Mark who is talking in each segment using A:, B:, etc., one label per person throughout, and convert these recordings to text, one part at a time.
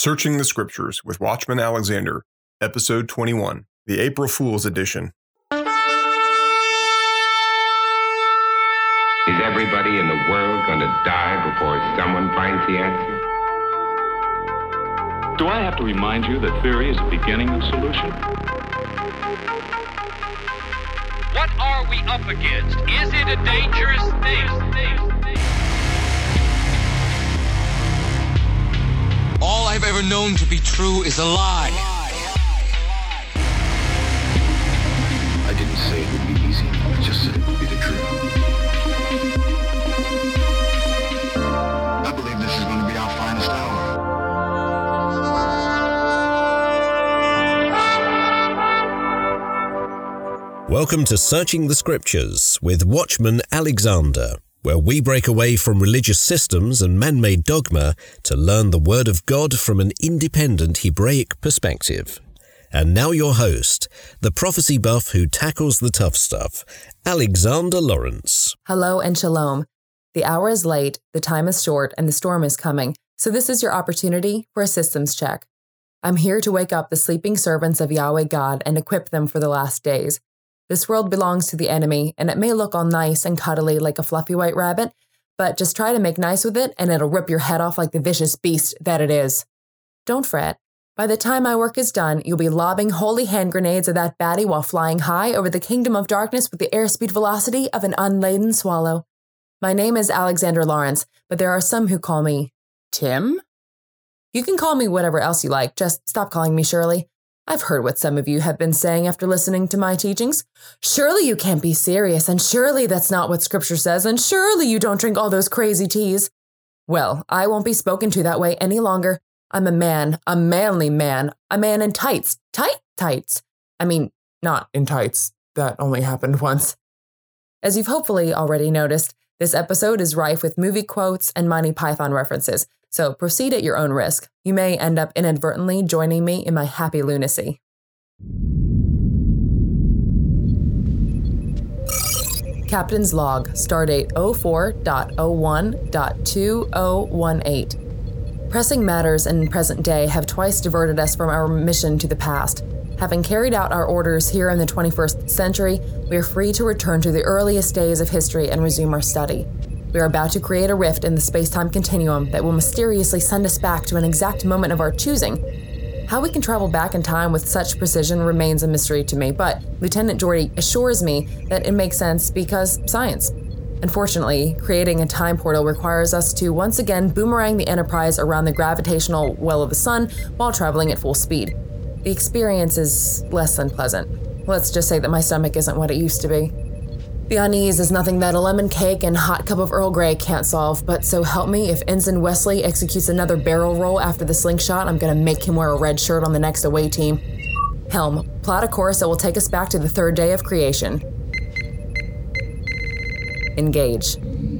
A: Searching the Scriptures with Watchman Alexander, Episode 21, the April Fool's Edition.
B: Is everybody in the world going to die before someone finds the answer?
C: Do I have to remind you that theory is the beginning of solution?
D: What are we up against? Is it a dangerous thing?
E: All I've ever known to be true is a lie.
F: I didn't say it would be easy. I just said it would be the truth. I believe this is going to be our finest hour.
G: Welcome to Searching the Scriptures with Watchman Alexander, where we break away from religious systems and man-made dogma to learn the Word of God from an independent Hebraic perspective. And now your host, the prophecy buff who tackles the tough stuff, Alexander Lawrence.
H: Hello and shalom. The hour is late, the time is short, and the storm is coming, so this is your opportunity for a systems check. I'm here to wake up the sleeping servants of Yahweh God and equip them for the last days. This world belongs to the enemy, and it may look all nice and cuddly like a fluffy white rabbit, but just try to make nice with it, and it'll rip your head off like the vicious beast that it is. Don't fret. By the time my work is done, you'll be lobbing holy hand grenades at that baddie while flying high over the kingdom of darkness with the airspeed velocity of an unladen swallow. My name is Alexander Lawrence, but there are some who call me Tim? You can call me whatever else you like, just stop calling me Shirley. I've heard what some of you have been saying after listening to my teachings. Surely you can't be serious, and surely that's not what Scripture says, and surely you don't drink all those crazy teas. Well, I won't be spoken to that way any longer. I'm a man, a manly man, a man in tights. Tights. I mean, not in tights. That only happened once. As you've hopefully already noticed, this episode is rife with movie quotes and Monty Python references, so proceed at your own risk. You may end up inadvertently joining me in my happy lunacy. Captain's Log, Stardate 04.01.2018. Pressing matters in present day have twice diverted us from our mission to the past. Having carried out our orders here in the 21st century, we are free to return to the earliest days of history and resume our study. We are about to create a rift in the space-time continuum that will mysteriously send us back to an exact moment of our choosing. How we can travel back in time with such precision remains a mystery to me, but Lieutenant Geordi assures me that it makes sense because science. Unfortunately, creating a time portal requires us to once again boomerang the Enterprise around the gravitational well of the sun while traveling at full speed. The experience is less than pleasant. Let's just say that my stomach isn't what it used to be. The unease is nothing that a lemon cake and hot cup of Earl Grey can't solve, but so help me, if Ensign Wesley executes another barrel roll after the slingshot, I'm gonna make him wear a red shirt on the next away team. Helm, plot a course that will take us back to the third day of creation. Engage.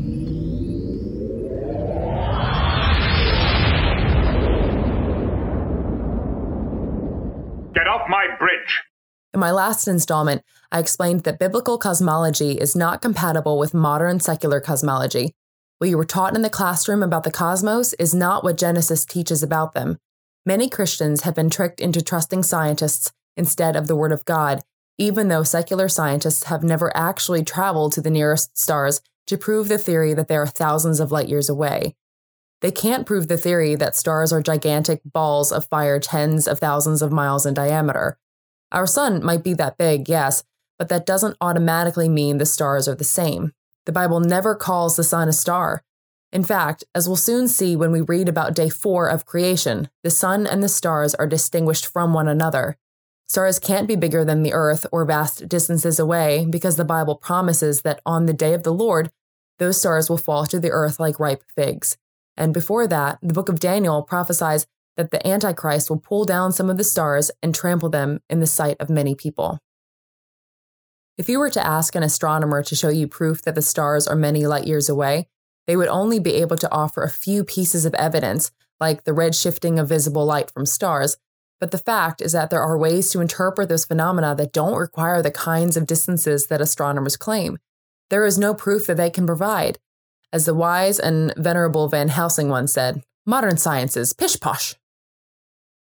I: Get off my bridge!
H: In my last installment, I explained that biblical cosmology is not compatible with modern secular cosmology. What you were taught in the classroom about the cosmos is not what Genesis teaches about them. Many Christians have been tricked into trusting scientists instead of the Word of God, even though secular scientists have never actually traveled to the nearest stars to prove the theory that they are thousands of light years away. They can't prove the theory that stars are gigantic balls of fire tens of thousands of miles in diameter. Our sun might be that big, yes, but that doesn't automatically mean the stars are the same. The Bible never calls the sun a star. In fact, as we'll soon see when we read about day 4 of creation, the sun and the stars are distinguished from one another. Stars can't be bigger than the earth or vast distances away because the Bible promises that on the day of the Lord, those stars will fall to the earth like ripe figs. And before that, the book of Daniel prophesies that the Antichrist will pull down some of the stars and trample them in the sight of many people. If you were to ask an astronomer to show you proof that the stars are many light years away, they would only be able to offer a few pieces of evidence, like the red shifting of visible light from stars. But the fact is that there are ways to interpret those phenomena that don't require the kinds of distances that astronomers claim. There is no proof that they can provide. As the wise and venerable Van Helsing once said, modern science is pish-posh.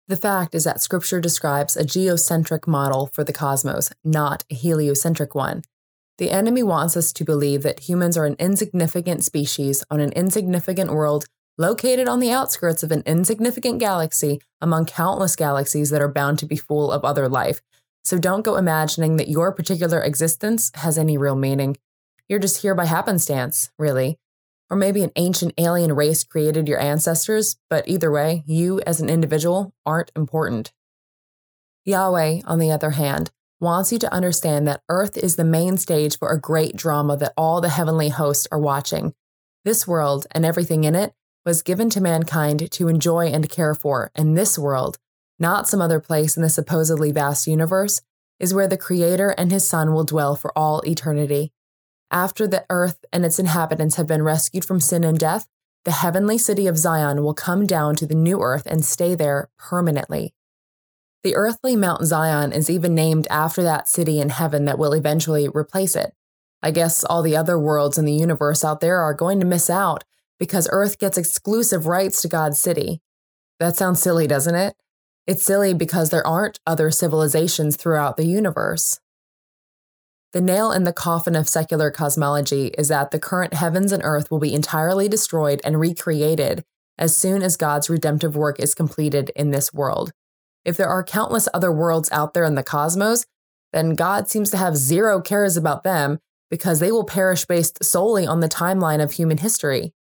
H: The fact is that Scripture describes a geocentric model for the cosmos, not a heliocentric one. The enemy wants us to believe that humans are an insignificant species on an insignificant world located on the outskirts of an insignificant galaxy among countless galaxies that are bound to be full of other life. So don't go imagining that your particular existence has any real meaning. You're just here by happenstance, really. Or maybe an ancient alien race created your ancestors, but either way, you as an individual aren't important. Yahweh, on the other hand, wants you to understand that Earth is the main stage for a great drama that all the heavenly hosts are watching. This world and everything in it was given to mankind to enjoy and care for, and this world, not some other place in the supposedly vast universe, is where the Creator and His Son will dwell for all eternity. After the earth and its inhabitants have been rescued from sin and death, the heavenly city of Zion will come down to the new earth and stay there permanently. The earthly Mount Zion is even named after that city in heaven that will eventually replace it. I guess all the other worlds in the universe out there are going to miss out because Earth gets exclusive rights to God's city. That sounds silly, doesn't it? It's silly because there aren't other civilizations throughout the universe. The nail in the coffin of secular cosmology is that the current heavens and earth will be entirely destroyed and recreated as soon as God's redemptive work is completed in this world. If there are countless other worlds out there in the cosmos, then God seems to have zero cares about them because they will perish based solely on the timeline of human history.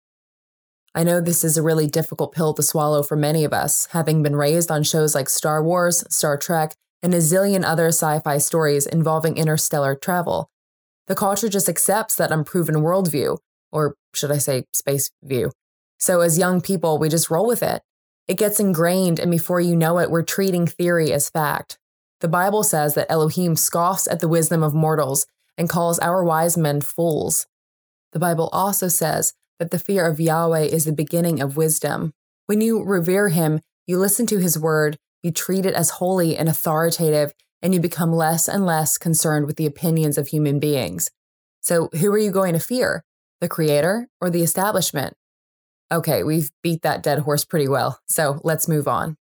H: I know this is a really difficult pill to swallow for many of us, having been raised on shows like Star Wars, Star Trek, and a zillion other sci-fi stories involving interstellar travel. The culture just accepts that unproven worldview, or should I say space view. So as young people, we just roll with it. It gets ingrained, and before you know it, we're treating theory as fact. The Bible says that Elohim scoffs at the wisdom of mortals and calls our wise men fools. The Bible also says that the fear of Yahweh is the beginning of wisdom. When you revere Him, you listen to His word, you treat it as holy and authoritative, and you become less and less concerned with the opinions of human beings. So who are you going to fear? The Creator or the establishment? Okay, we've beat that dead horse pretty well, so let's move on.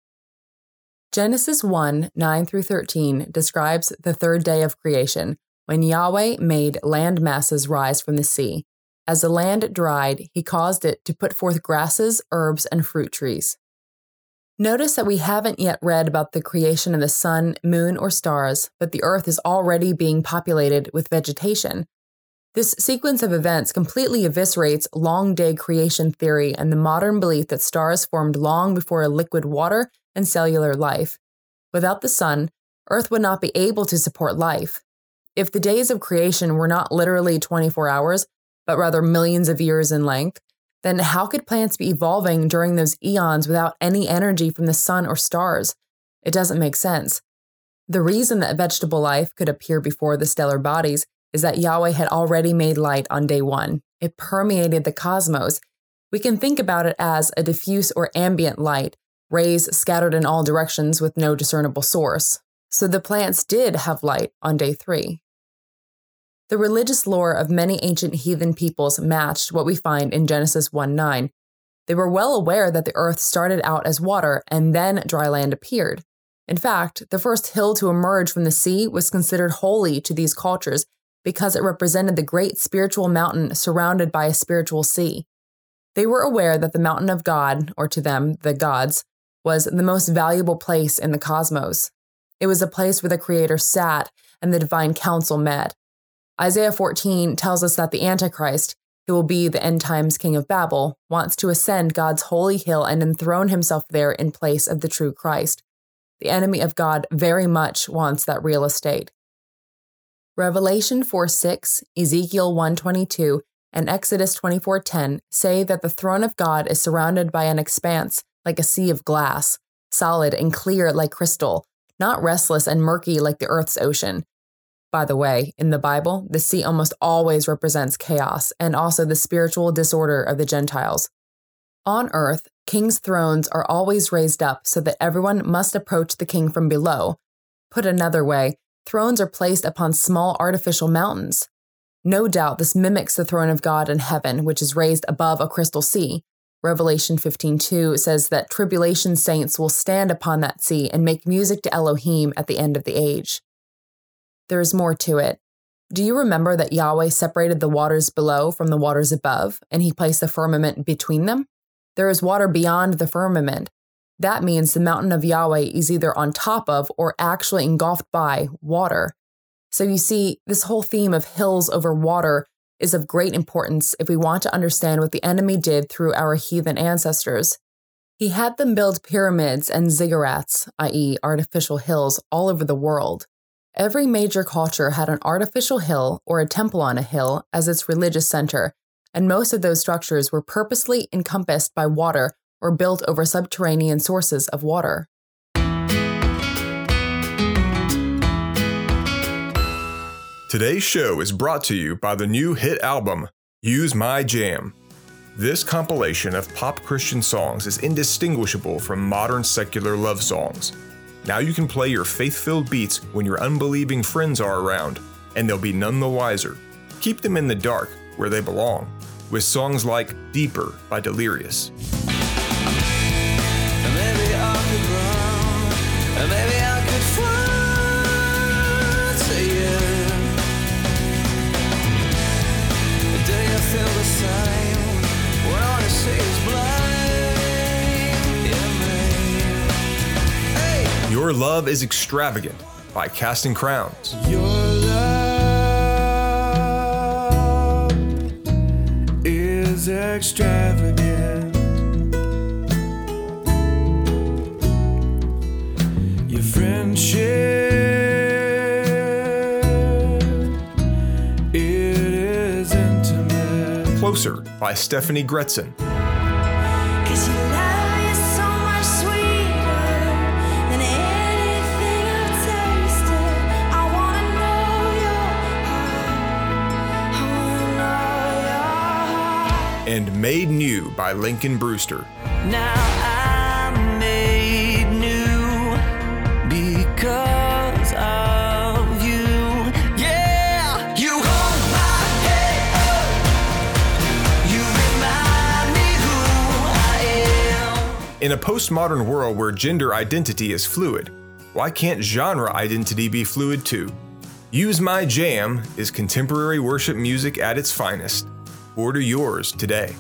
H: Genesis 1, 9-13 describes the third day of creation, when Yahweh made land masses rise from the sea. As the land dried, He caused it to put forth grasses, herbs, and fruit trees. Notice that we haven't yet read about the creation of the sun, moon, or stars, but the earth is already being populated with vegetation. This sequence of events completely eviscerates long-day creation theory and the modern belief that stars formed long before liquid water and cellular life. Without the sun, Earth would not be able to support life. If the days of creation were not literally 24 hours, but rather millions of years in length, then how could plants be evolving during those eons without any energy from the sun or stars? It doesn't make sense. The reason that vegetable life could appear before the stellar bodies is that Yahweh had already made light on day one. It permeated the cosmos. We can think about it as a diffuse or ambient light, rays scattered in all directions with no discernible source. So the plants did have light on day 3. The religious lore of many ancient heathen peoples matched what we find in Genesis 1:9. They were well aware that the earth started out as water and then dry land appeared. In fact, the first hill to emerge from the sea was considered holy to these cultures because it represented the great spiritual mountain surrounded by a spiritual sea. They were aware that the mountain of God, or to them, the gods, was the most valuable place in the cosmos. It was a place where the Creator sat and the divine council met. Isaiah 14 tells us that the Antichrist, who will be the end times king of Babel, wants to ascend God's holy hill and enthrone himself there in place of the true Christ. The enemy of God very much wants that real estate. Revelation 4:6, Ezekiel 1:22, and Exodus 24:10 say that the throne of God is surrounded by an expanse like a sea of glass, solid and clear like crystal, not restless and murky like the earth's ocean. By the way, in the Bible, the sea almost always represents chaos and also the spiritual disorder of the Gentiles. On earth, kings' thrones are always raised up so that everyone must approach the king from below. Put another way, thrones are placed upon small artificial mountains. No doubt this mimics the throne of God in heaven, which is raised above a crystal sea. Revelation 15:2 says that tribulation saints will stand upon that sea and make music to Elohim at the end of the age. There is more to it. Do you remember that Yahweh separated the waters below from the waters above, and he placed the firmament between them? There is water beyond the firmament. That means the mountain of Yahweh is either on top of or actually engulfed by water. So you see, this whole theme of hills over water is of great importance if we want to understand what the enemy did through our heathen ancestors. He had them build pyramids and ziggurats, i.e., artificial hills, all over the world. Every major culture had an artificial hill or a temple on a hill as its religious center, and most of those structures were purposely encompassed by water or built over subterranean sources of water.
A: Today's show is brought to you by the new hit album, Use My Jam. This compilation of pop Christian songs is indistinguishable from modern secular love songs. Now you can play your faith-filled beats when your unbelieving friends are around, and they'll be none the wiser. Keep them in the dark, where they belong, with songs like Deeper by Delirious.
I: Maybe I could run, and maybe I could fly to you. Do you feel the same when all you see is blame in me? Hey!
A: Your Love is Extravagant by Casting Crowns.
I: Your love is extravagant. Your friendship, it is intimate.
A: Closer by Stephanie Gretson.
J: Cause your love is so much sweeter than anything I've tasted. I wanna know your heart. I wanna know your heart.
A: And Made New by Lincoln Brewster.
I: Now I'm made new because of you. Yeah, you hold my head up. You remind me who I am.
A: In a postmodern world where gender identity is fluid, why can't genre identity be fluid too? Use My Jam is contemporary worship music at its finest. Order yours today.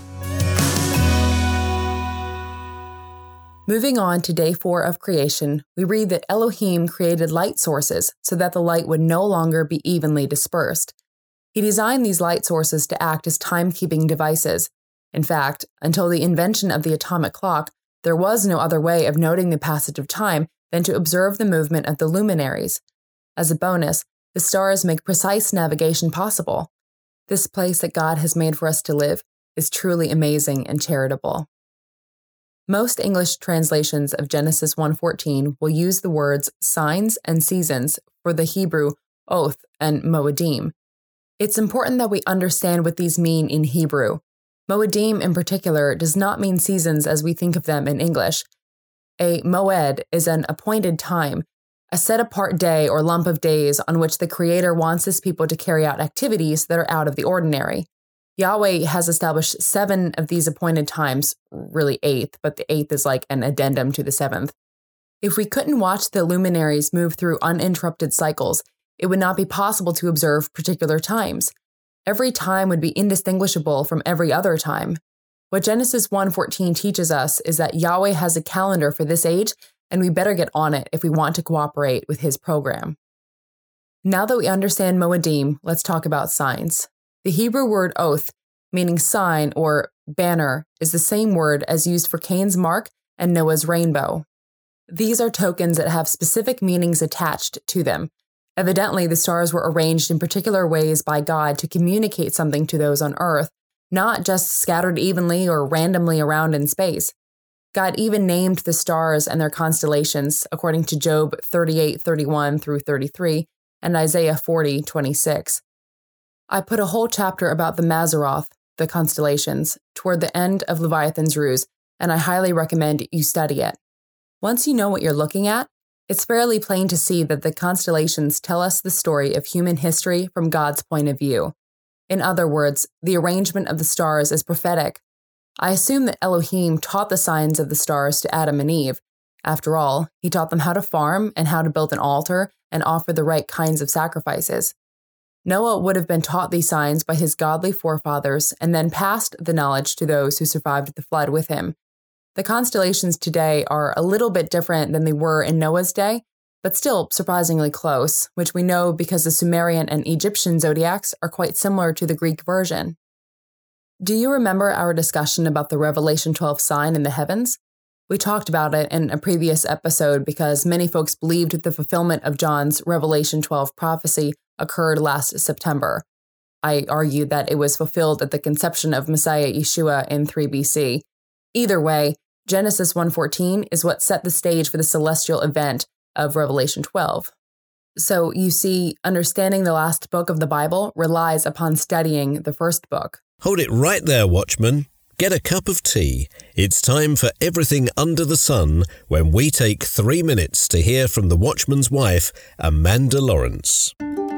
H: Moving on to day 4 of creation, we read that Elohim created light sources so that the light would no longer be evenly dispersed. He designed these light sources to act as timekeeping devices. In fact, until the invention of the atomic clock, there was no other way of noting the passage of time than to observe the movement of the luminaries. As a bonus, the stars make precise navigation possible. This place that God has made for us to live is truly amazing and charitable. Most English translations of Genesis 1:14 will use the words signs and seasons for the Hebrew oath and moedim. It's important that we understand what these mean in Hebrew. Moedim in particular does not mean seasons as we think of them in English. A moed is an appointed time, a set-apart day or lump of days on which the Creator wants His people to carry out activities that are out of the ordinary. Yahweh has established 7 of these appointed times, really 8th, but the 8th is like an addendum to the 7th. If we couldn't watch the luminaries move through uninterrupted cycles, it would not be possible to observe particular times. Every time would be indistinguishable from every other time. What Genesis 1:14 teaches us is that Yahweh has a calendar for this age, and we better get on it if we want to cooperate with His program. Now that we understand Moedim, let's talk about signs. The Hebrew word oath, meaning sign or banner, is the same word as used for Cain's mark and Noah's rainbow. These are tokens that have specific meanings attached to them. Evidently, the stars were arranged in particular ways by God to communicate something to those on earth, not just scattered evenly or randomly around in space. God even named the stars and their constellations, according to Job 38:31 through 33 and Isaiah 40:26. I put a whole chapter about the Mazzaroth, the constellations, toward the end of Leviathan's Ruse, and I highly recommend you study it. Once you know what you're looking at, it's fairly plain to see that the constellations tell us the story of human history from God's point of view. In other words, the arrangement of the stars is prophetic. I assume that Elohim taught the signs of the stars to Adam and Eve. After all, he taught them how to farm and how to build an altar and offer the right kinds of sacrifices. Noah would have been taught these signs by his godly forefathers and then passed the knowledge to those who survived the flood with him. The constellations today are a little bit different than they were in Noah's day, but still surprisingly close, which we know because the Sumerian and Egyptian zodiacs are quite similar to the Greek version. Do you remember our discussion about the Revelation 12 sign in the heavens? We talked about it in a previous episode because many folks believed the fulfillment of John's Revelation 12 prophecy occurred last September. I argued that it was fulfilled at the conception of Messiah Yeshua in 3 BC. Either way, Genesis 1:14 is what set the stage for the celestial event of Revelation 12. So you see, understanding the last book of the Bible relies upon studying the first book.
G: Hold it right there, Watchman. Get a cup of tea. It's time for Everything Under the Sun, when we take 3 minutes to hear from the Watchman's wife, Amanda Lawrence.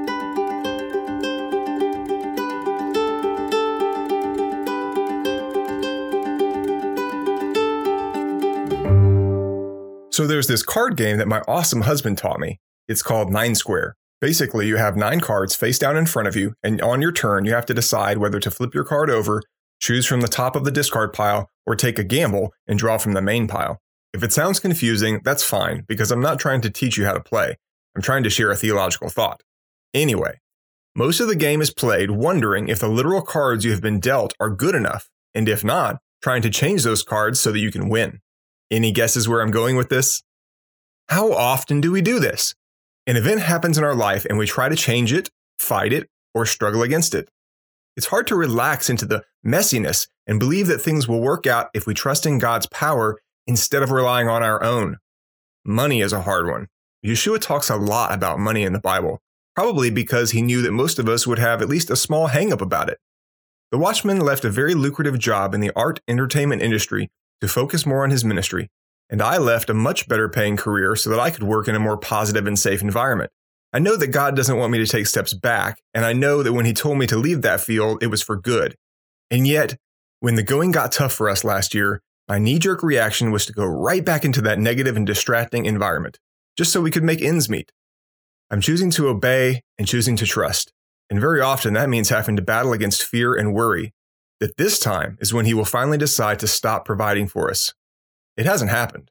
A: So there's this card game that my awesome husband taught me. It's called 9 Square. Basically, you have 9 cards face down in front of you, and on your turn, you have to decide whether to flip your card over, choose from the top of the discard pile, or take a gamble and draw from the main pile. If it sounds confusing, that's fine, because I'm not trying to teach you how to play. I'm trying to share a theological thought. Anyway, most of the game is played wondering if the literal cards you have been dealt are good enough, and if not, trying to change those cards so that you can win. Any guesses where I'm going with this? How often do we do this? An event happens in our life and we try to change it, fight it, or struggle against it. It's hard to relax into the messiness and believe that things will work out if we trust in God's power instead of relying on our own. Money is a hard one. Yeshua talks a lot about money in the Bible, probably because he knew that most of us would have at least a small hang-up about it. The Watchman left a very lucrative job in the art entertainment industry to focus more on his ministry, and I left a much better paying career so that I could work in a more positive and safe environment. I know that God doesn't want me to take steps back, and I know that when he told me to leave that field, it was for good. And yet, when the going got tough for us last year, my knee-jerk reaction was to go right back into that negative and distracting environment, just so we could make ends meet. I'm choosing to obey and choosing to trust, and very often that means having to battle against fear and worry, that this time is when he will finally decide to stop providing for us. It hasn't happened.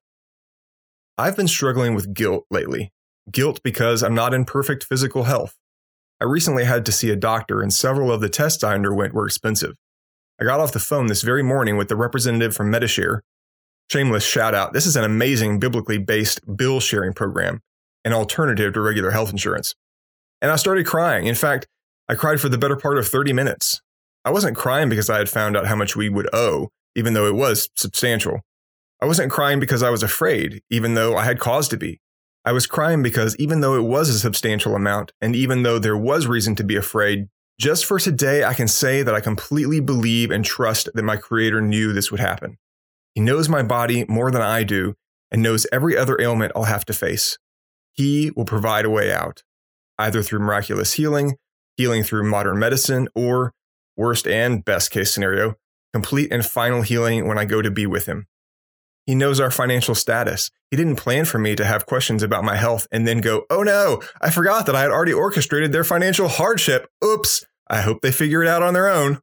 A: I've been struggling with guilt lately. Guilt because I'm not in perfect physical health. I recently had to see a doctor and several of the tests I underwent were expensive. I got off the phone this very morning with the representative from Medishare. Shameless shout out, this is an amazing biblically based bill sharing program, an alternative to regular health insurance. And I started crying. In fact, I cried for the better part of 30 minutes. I wasn't crying because I had found out how much we would owe, even though it was substantial. I wasn't crying because I was afraid, even though I had cause to be. I was crying because even though it was a substantial amount, and even though there was reason to be afraid, just for today I can say that I completely believe and trust that my Creator knew this would happen. He knows my body more than I do, and knows every other ailment I'll have to face. He will provide a way out, either through miraculous healing, healing through modern medicine, or, worst and best case scenario, complete and final healing when I go to be with him. He knows our financial status. He didn't plan for me to have questions about my health and then go, oh no, I forgot that I had already orchestrated their financial hardship. Oops, I hope they figure it out on their own.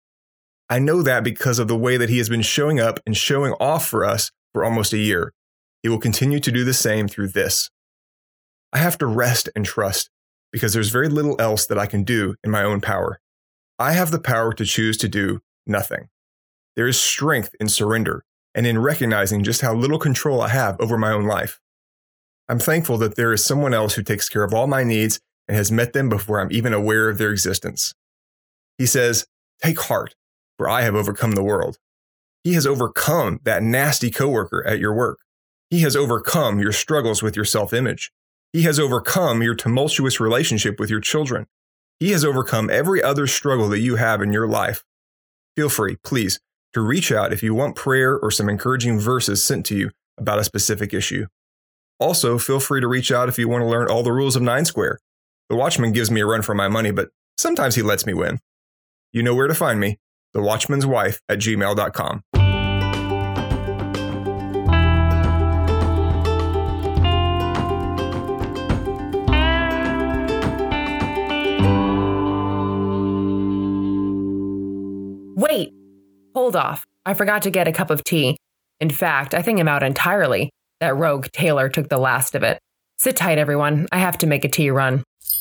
A: I know that because of the way that he has been showing up and showing off for us for almost a year. He will continue to do the same through this. I have to rest and trust because there's very little else that I can do in my own power. I have the power to choose to do nothing. There is strength in surrender and in recognizing just how little control I have over my own life. I'm thankful that there is someone else who takes care of all my needs and has met them before I'm even aware of their existence. He says, take heart, for I have overcome the world. He has overcome that nasty coworker at your work. He has overcome your struggles with your self-image. He has overcome your tumultuous relationship with your children. He has overcome every other struggle that you have in your life. Feel free, please, to reach out if you want prayer or some encouraging verses sent to you about a specific issue. Also, feel free to reach out if you want to learn all the rules of 9 Square. The Watchman gives me a run for my money, but sometimes he lets me win. You know where to find me, thewatchmanswife@gmail.com.
H: Wait! Hold off. I forgot to get a cup of tea. In fact, I think I'm out entirely. That rogue Taylor took the last of it. Sit tight, everyone. I have to make a tea run.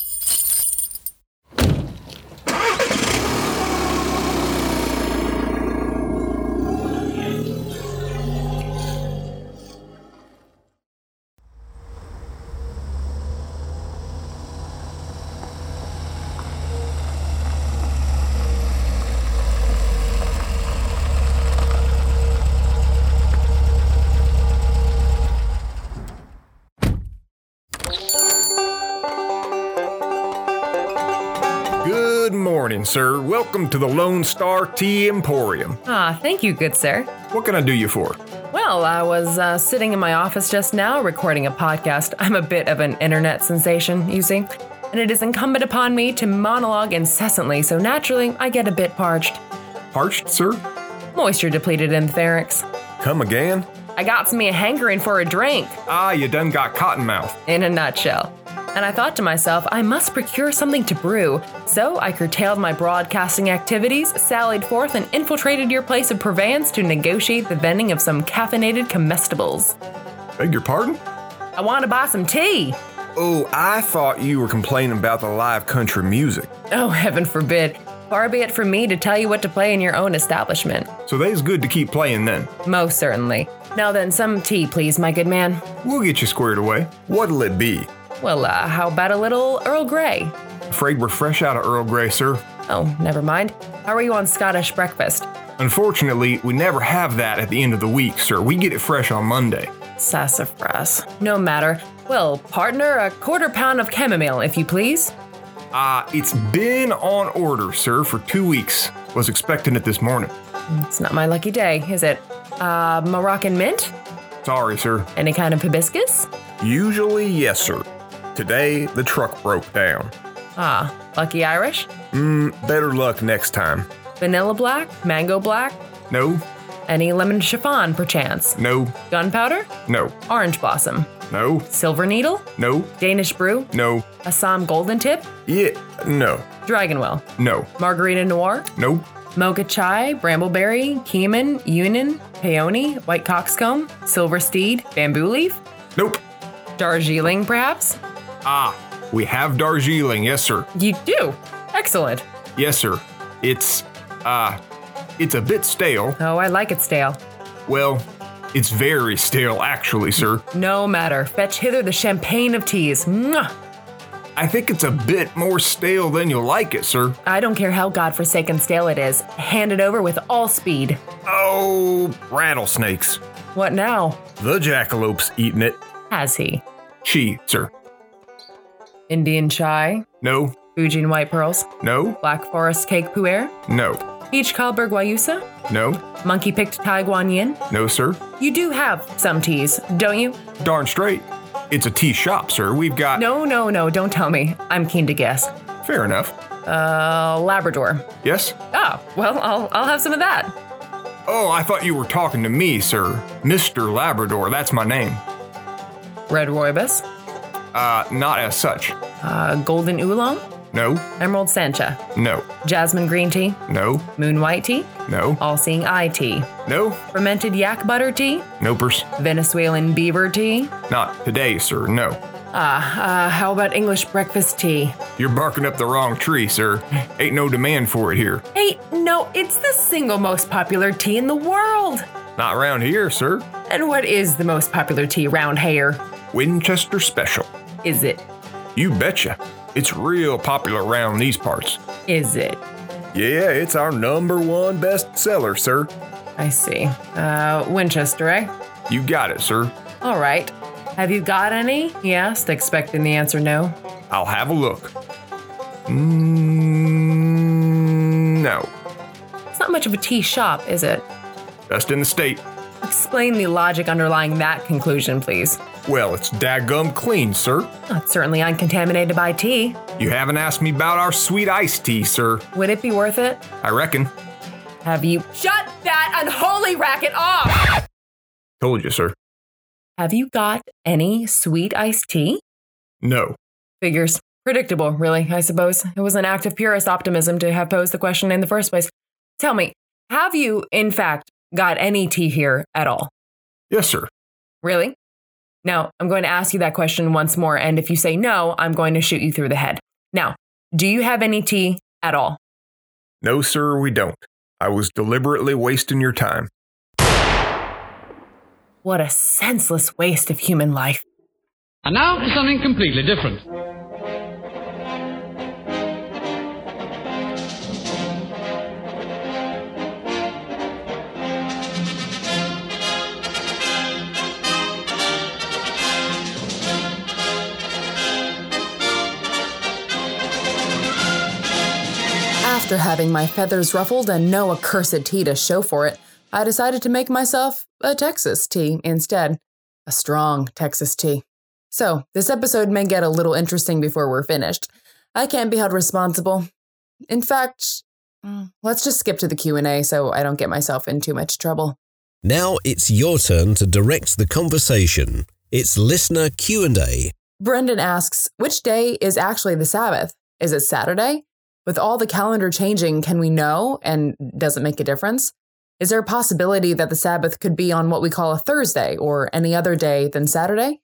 A: Good morning, sir. Welcome to the Lone Star Tea Emporium.
H: Thank you, good sir.
A: What can I do you for?
H: Well, I was sitting in my office just now recording a podcast. I'm a bit of an internet sensation, you see, and it is incumbent upon me to monologue incessantly, so naturally I get a bit parched.
A: Parched, sir?
H: Moisture depleted in the pharynx.
A: Come again?
H: I got me a hankering for a drink.
A: You done got cottonmouth.
H: In a nutshell. And I thought to myself, I must procure something to brew. So I curtailed my broadcasting activities, sallied forth, and infiltrated your place of purveyance to negotiate the vending of some caffeinated comestibles.
A: Beg your pardon?
H: I want to buy some tea.
A: Oh, I thought you were complaining about the live country music.
H: Oh, heaven forbid. Far be it from me to tell you what to play in your own establishment.
A: So they's good to keep playing then.
H: Most certainly. Now then, some tea, please, my good man.
A: We'll get you squared away. What'll it be?
H: Well, how about a little Earl Grey?
A: Afraid we're fresh out of Earl Grey, sir.
H: Oh, never mind. How are you on Scottish breakfast?
A: Unfortunately, we never have that at the end of the week, sir. We get it fresh on Monday.
H: Sassafras. No matter. Well, partner, a quarter pound of chamomile, if you please.
A: It's been on order, sir, for 2 weeks. Was expecting it this morning.
H: It's not my lucky day, is it? Moroccan mint?
A: Sorry, sir.
H: Any kind of hibiscus?
A: Usually, yes, sir. Today, the truck broke down.
H: Lucky Irish?
A: Better luck next time.
H: Vanilla black? Mango black?
A: No.
H: Any lemon chiffon, perchance?
A: No.
H: Gunpowder?
A: No.
H: Orange blossom?
A: No.
H: Silver needle?
A: No.
H: Danish brew?
A: No.
H: Assam golden tip?
A: Yeah. No.
H: Dragonwell?
A: No.
H: Margarita noir?
A: No.
H: Mocha chai, brambleberry, cumin, union, peony, white coxcomb, silver steed, bamboo leaf?
A: Nope.
H: Darjeeling, perhaps?
A: We have Darjeeling, yes, sir.
H: You do? Excellent.
A: Yes, sir. It's a bit stale.
H: Oh, I like it stale.
A: Well, it's very stale, actually, sir.
H: No matter. Fetch hither the champagne of teas. Mwah!
A: I think it's a bit more stale than you'll like it, sir.
H: I don't care how godforsaken stale it is. Hand it over with all speed.
A: Oh, rattlesnakes.
H: What now?
A: The jackalope's eating it.
H: Has he?
A: She, sir.
H: Indian chai?
A: No.
H: Fujian white pearls?
A: No.
H: Black forest cake pu'er?
A: No.
H: Peach Kalberg Guayusa?
A: No.
H: Monkey picked Thai Guan Yin?
A: No, sir.
H: You do have some teas, don't you?
A: Darn straight. It's a tea shop, sir. We've got...
H: No, don't tell me. I'm keen to guess.
A: Fair enough.
H: Labrador.
A: Yes?
H: Well, I'll have some of that.
A: Oh, I thought you were talking to me, sir. Mr. Labrador, that's my name.
H: Red rooibos?
A: Not as such.
H: Golden oolong?
A: No.
H: Emerald sencha?
A: No.
H: Jasmine green tea?
A: No.
H: Moon white tea?
A: No.
H: All-seeing eye tea?
A: No.
H: Fermented yak butter tea?
A: Nopers.
H: Venezuelan beaver tea?
A: Not today, sir, no.
H: How about English breakfast tea?
A: You're barking up the wrong tree, sir. Ain't no demand for it here.
H: Hey, no, it's the single most popular tea in the world.
A: Not around here, sir.
H: And what is the most popular tea round here?
A: Winchester Special.
H: Is it?
A: You betcha. It's real popular around these parts.
H: Is it?
A: Yeah, it's our #1 bestseller, sir.
H: I see. Winchester, eh?
A: You got it, sir.
H: All right. Have you got any? He asked, expecting the answer no.
A: I'll have a look. No.
H: It's not much of a tea shop, is it?
A: Best in the state.
H: Explain the logic underlying that conclusion, please.
A: Well, it's daggum clean, sir.
H: It's certainly uncontaminated by tea.
A: You haven't asked me about our sweet iced tea, sir.
H: Would it be worth it?
A: I reckon.
H: Have you shut that unholy racket off?
A: Told you, sir.
H: Have you got any sweet iced tea?
A: No.
H: Figures. Predictable, really, I suppose. It was an act of purest optimism to have posed the question in the first place. Tell me, have you, in fact, got any tea here at all?
A: Yes, sir.
H: Really? Now, I'm going to ask you that question once more, and if you say no, I'm going to shoot you through the head. Now, do you have any tea at all?
A: No, sir, we don't. I was deliberately wasting your time.
H: What a senseless waste of human life.
E: And now for something completely different.
H: After having my feathers ruffled and no accursed tea to show for it, I decided to make myself a Texas tea instead. A strong Texas tea. So, this episode may get a little interesting before we're finished. I can't be held responsible. In fact, let's just skip to the Q&A so I don't get myself in too much trouble.
G: Now it's your turn to direct the conversation. It's listener Q&A.
H: Brendan asks, which day is actually the Sabbath? Is it Saturday? With all the calendar changing, can we know, and does it make a difference? Is there a possibility that the Sabbath could be on what we call a Thursday or any other day than Saturday?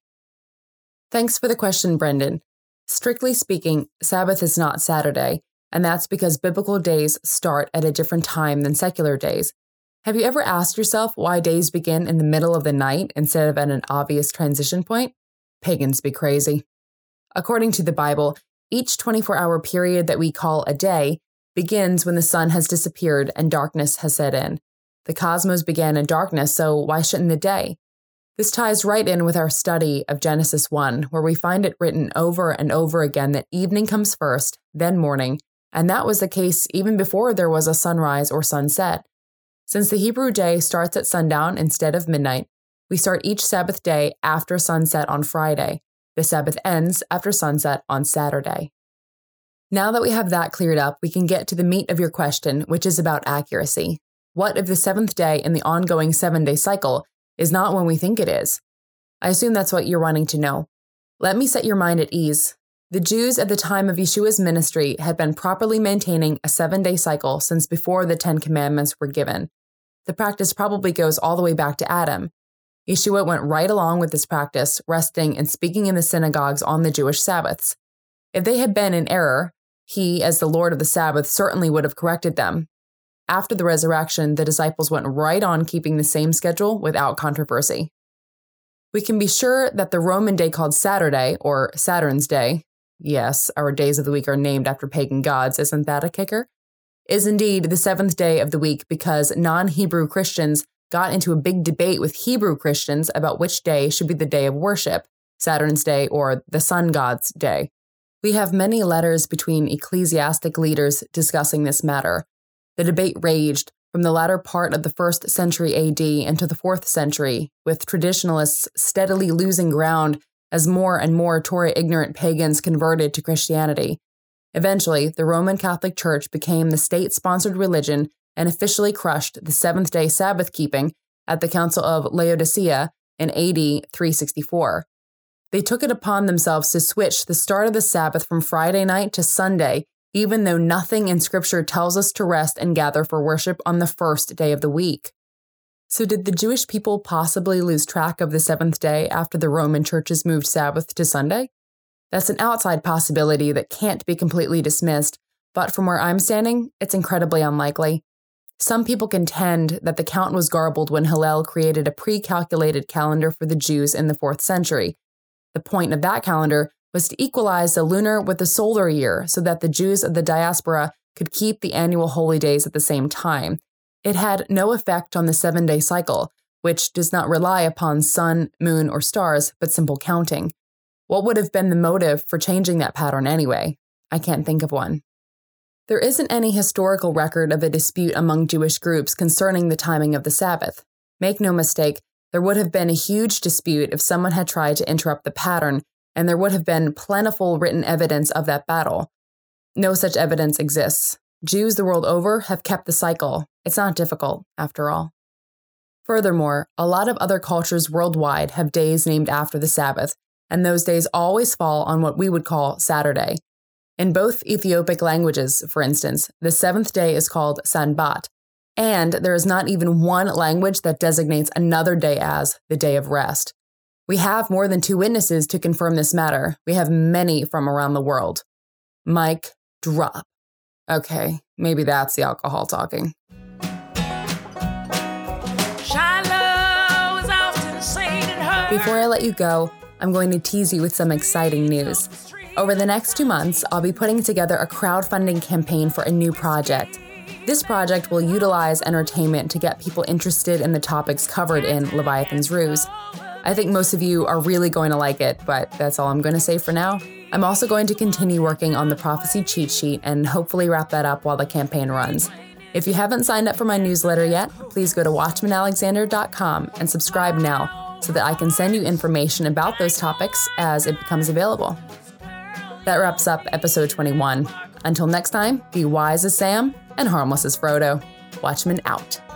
H: Thanks for the question, Brendan. Strictly speaking, Sabbath is not Saturday, and that's because biblical days start at a different time than secular days. Have you ever asked yourself why days begin in the middle of the night instead of at an obvious transition point? Pagans be crazy. According to the Bible, each 24-hour period that we call a day begins when the sun has disappeared and darkness has set in. The cosmos began in darkness, so why shouldn't the day? This ties right in with our study of Genesis 1, where we find it written over and over again that evening comes first, then morning, and that was the case even before there was a sunrise or sunset. Since the Hebrew day starts at sundown instead of midnight, we start each Sabbath day after sunset on Friday. The Sabbath ends after sunset on Saturday. Now that we have that cleared up, we can get to the meat of your question, which is about accuracy. What if the seventh day in the ongoing 7-day cycle is not when we think it is? I assume that's what you're wanting to know. Let me set your mind at ease. The Jews at the time of Yeshua's ministry had been properly maintaining a 7-day cycle since before the 10 Commandments were given. The practice probably goes all the way back to Adam. Yeshua went right along with this practice, resting and speaking in the synagogues on the Jewish Sabbaths. If they had been in error, he, as the Lord of the Sabbath, certainly would have corrected them. After the resurrection, the disciples went right on keeping the same schedule without controversy. We can be sure that the Roman day called Saturday, or Saturn's Day, yes, our days of the week are named after pagan gods, isn't that a kicker? Is indeed the seventh day of the week because non-Hebrew Christians got into a big debate with Hebrew Christians about which day should be the day of worship, Saturn's Day or the sun god's day. We have many letters between ecclesiastic leaders discussing this matter. The debate raged from the latter part of the 1st century AD into the 4th century, with traditionalists steadily losing ground as more and more Torah-ignorant pagans converted to Christianity. Eventually, the Roman Catholic Church became the state-sponsored religion and officially crushed the seventh-day Sabbath keeping at the Council of Laodicea in AD 364. They took it upon themselves to switch the start of the Sabbath from Friday night to Sunday, even though nothing in Scripture tells us to rest and gather for worship on the first day of the week. So did the Jewish people possibly lose track of the seventh day after the Roman churches moved Sabbath to Sunday? That's an outside possibility that can't be completely dismissed, but from where I'm standing, it's incredibly unlikely. Some people contend that the count was garbled when Hillel created a pre-calculated calendar for the Jews in the 4th century. The point of that calendar was to equalize the lunar with the solar year so that the Jews of the diaspora could keep the annual holy days at the same time. It had no effect on the 7-day cycle, which does not rely upon sun, moon, or stars, but simple counting. What would have been the motive for changing that pattern anyway? I can't think of one. There isn't any historical record of a dispute among Jewish groups concerning the timing of the Sabbath. Make no mistake, there would have been a huge dispute if someone had tried to interrupt the pattern, and there would have been plentiful written evidence of that battle. No such evidence exists. Jews the world over have kept the cycle. It's not difficult, after all. Furthermore, a lot of other cultures worldwide have days named after the Sabbath, and those days always fall on what we would call Saturday. In both Ethiopic languages, for instance, the seventh day is called Sanbat, and there is not even one language that designates another day as the day of rest. We have more than 2 witnesses to confirm this matter. We have many from around the world. Mic drop. Okay, maybe that's the alcohol talking. Before I let you go, I'm going to tease you with some exciting news. Over the next 2 months, I'll be putting together a crowdfunding campaign for a new project. This project will utilize entertainment to get people interested in the topics covered in Leviathan's Ruse. I think most of you are really going to like it, but that's all I'm going to say for now. I'm also going to continue working on the prophecy cheat sheet and hopefully wrap that up while the campaign runs. If you haven't signed up for my newsletter yet, please go to watchmanalexander.com and subscribe now so that I can send you information about those topics as it becomes available. That wraps up episode 21. Until next time, be wise as Sam and harmless as Frodo. Watchman out.